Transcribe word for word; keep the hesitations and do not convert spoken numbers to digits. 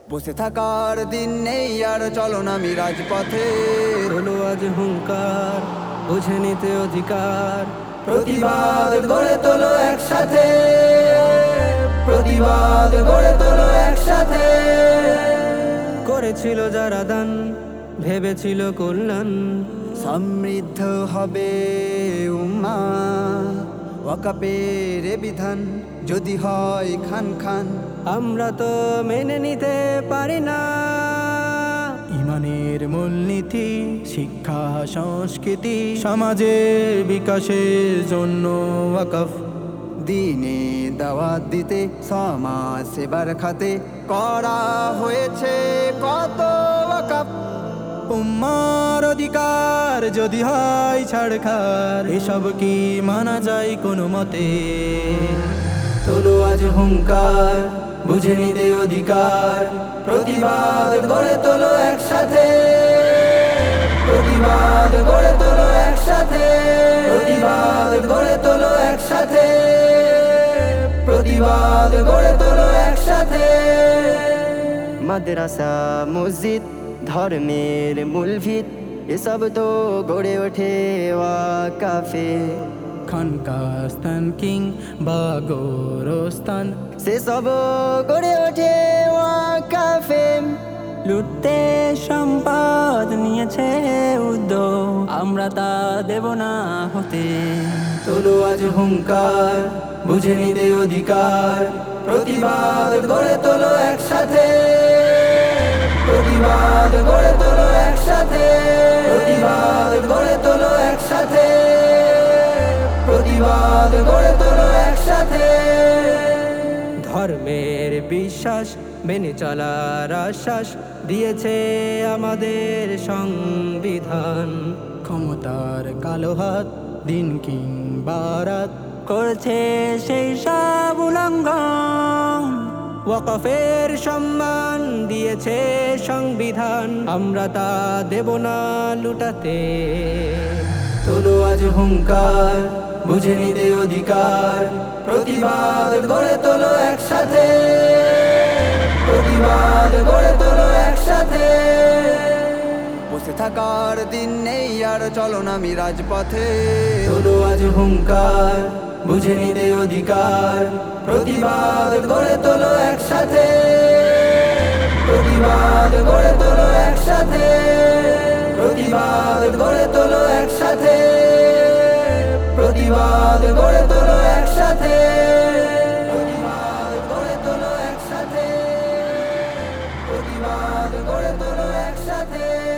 বসে থাকার দিন নেই আর, চলো না আমি রাজপথে। তোলো আজ হুঙ্কার, বুঝে নিতে অধিকার। প্রতিবাদ গড়ে তোলো একসাথে, প্রতিবাদ গড়ে তোলো একসাথে। করেছিল যারা দান, ভেবেছিল কল্যাণ। সমৃদ্ধ হবে উম্মা, ওয়াকাফের এ বিধান যদি হয় খান খান। আমরা তো মেনে নিতে পারি না। ইমানের মূলনীতি, শিক্ষা সংস্কৃতি, সমাজের বিকাশের জন্য ওয়াকফ। দিনে দাওয়াত দিতে, সমাজ সেবার খাতে করা হয়েছে কত ওয়াকফ। উম্মার অধিকার যদি হয় ছাড়খার, এসব কি মানা যায় কোনো মতে? তোলো আজ হুঙ্কার, বুঝে নিতে অধিকার। প্রতিবাদ গড়ে তোলো একসাথে, প্রতিবাদ গড়ে তোলো একসাথে, প্রতিবাদ গড়ে তোলো একসাথে, প্রতিবাদ গড়ে তোলো একসাথে। মাদ্রাসা মসজিদ ধর্মের মূল ভিত, এসব তো গড়ে ওঠে ওয়াকাফে। খানকাস্তান কিং বা গোরস্তান, সেসব গড়ে ওঠে ওয়াকাফে। লুটতে সম্পদ নিয়েছে উদ্যোগ, আমরা তা দেব না হতে। তোলো আজ হুঙ্কার, বুঝে নিতে অধিকার। প্রতিবাদ গড়ে তোলো একসাথে, প্রতিবাদ গড়ে তোলো একসাথে, প্রতিবাদ গড়ে তোলো একসাথে, প্রতিবাদ গড়ে তোলো একসাথে। ধর্মের বিশ্বাস মেনে চলার আশ্বাস দিয়েছে আমাদের সংবিধান। ক্ষমতার কালো হাত দিন কিং বারাত করছে সেই সব উল্লঙ্ঘন। ওয়াকফের সম্মান দিয়েছে সংবিধান, আমরা তা দেব না লুটাতে। তোলো আজ হুঙ্কার, বুঝে নিতে অধিকার। প্রতিবাদ গড়ে তোলো একসাথে, প্রতিবাদ গড়ে তোলো একসাথে। বসে থাকার দিন নেই আর, চলো না আমি রাজপথে। তোলো আজ হুঙ্কার, বুঝে নিতে অধিকার। প্রতিবাদ গড়ে তোলো একসাথে, প্রতিবাদ গড়ে তোলো একসাথে, প্রতিবাদ গড়ে তোলো একসাথে, প্রতিবাদ গড়ে তোলো একসাথে, প্রতিবাদ গড়ে তোলো একসাথে, প্রতিবাদ গড়ে তোলো একসাথে।